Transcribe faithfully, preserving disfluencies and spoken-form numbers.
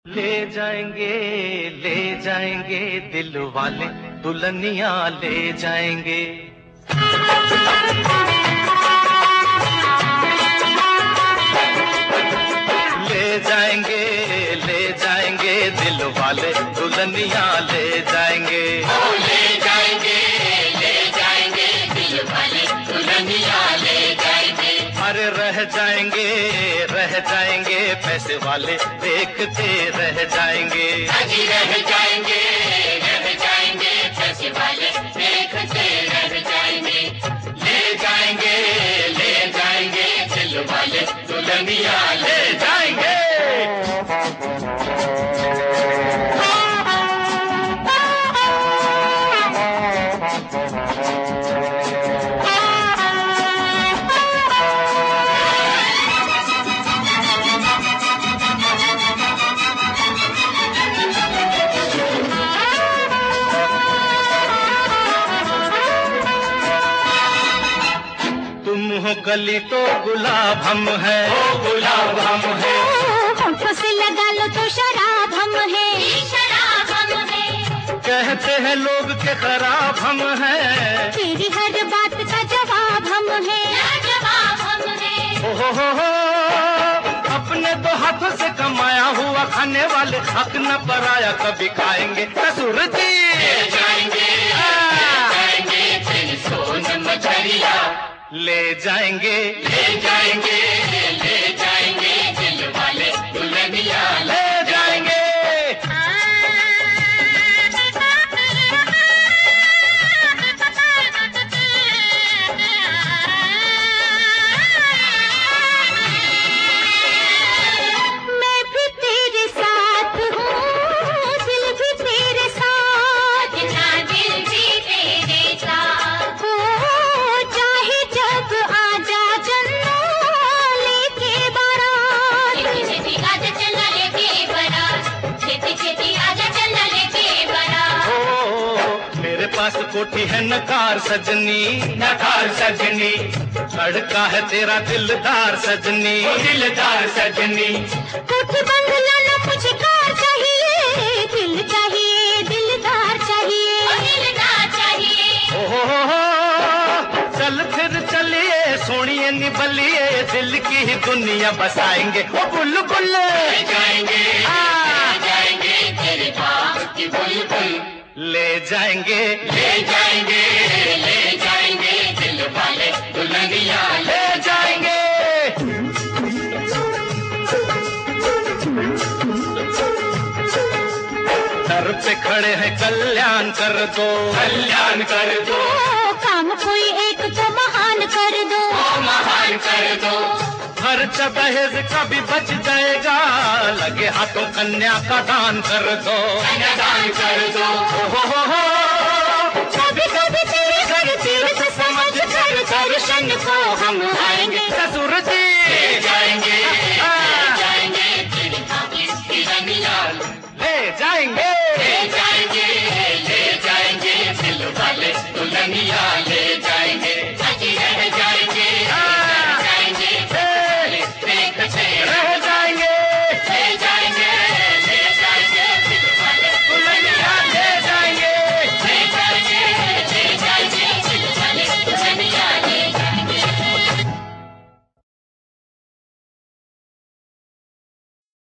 ले जाएंगे ले जाएंगे दिल वाले दुल्हनिया ले जाएंगे। ले जाएंगे ले जाएंगे दिल वाले दुल्हनिया ले जाएंगे। ओ ले जाएंगे ले जाएंगे दिल वाले दुल्हनिया ले जाएंगे। अरे रह जाएंगे रह जाएंगे पैसे वाले देखते रह जाएंगे। अजी रह जाएंगे रह जाएंगे पैसे वाले देखते रह जाएंगे। ले जाएंगे ले जाएंगे दिल वाले दुल्हनिया ले जाएंगे। तुम हो कली तो गुलाब हम है, ओ गुलाब हम है। होठों से लगा लो तो शराब हम है, शराब हम है। कहते हैं लोग के खराब हम है। तेरी हर बात का जवाब हम है, जवाब हम है। ओ हो हो हो अपने दो हाथों से कमाया हुआ खाने वाले हक न पराया कभी खाएंगे ससुर जी। ले जाएंगे ले जाएंगे तेरी सोन मछलिया। ले जाएंगे ले जाएंगे ले जाएंगे दिल वाले दुल्हनिया ले जाएंगे। मैं भी तेरे साथ हूँ, दिल भी तेरे साथ, ना दिल भी तेरे साथ। हो चाहे जब आजा चन्नो लेके बारात। छेती छेती आजा चन्ना लेके बारात। छेती छेती आजा चन्ना लेके बारात। ओ मेरे पास कोठी है नकार सजनी, नकार सजनी लड़का है तेरा दिलदार सजनी। ओ दिलदार सजनी। कोठी बंगला न मुझे कार चाहिए, दिल चाहिए दिलदार चाहिए। ओ दिलदार चाहिए। ओ हो हो हो चल फिर चलिए सोनिए निबलिए दिल की ही दुनिया बसाएंगे ओ बुलबुल। ले जाएंगे आ। ले जाएंगे तेरे बाग की बुलबुल। ले जाएंगे ले जाएंगे ले जाएंगे दिल वाले दुल्हनिया ले ले जाएंगे। दर पे खड़े हैं कल्याण कर दो, कल्याण कर दो। ओ काम कोई एक तो महान कर दो। ओ महान कर दो। खर्चा दहेज का भी बच जाएगा लगे हाथों कन्या का दान कर दो। कन्यादान कर दो। ओ हो हो हो कभी कभी तेरे घर तीर्थ समझ कर दर्शन को हम आएंगे। ससुर जी ले जाएंगे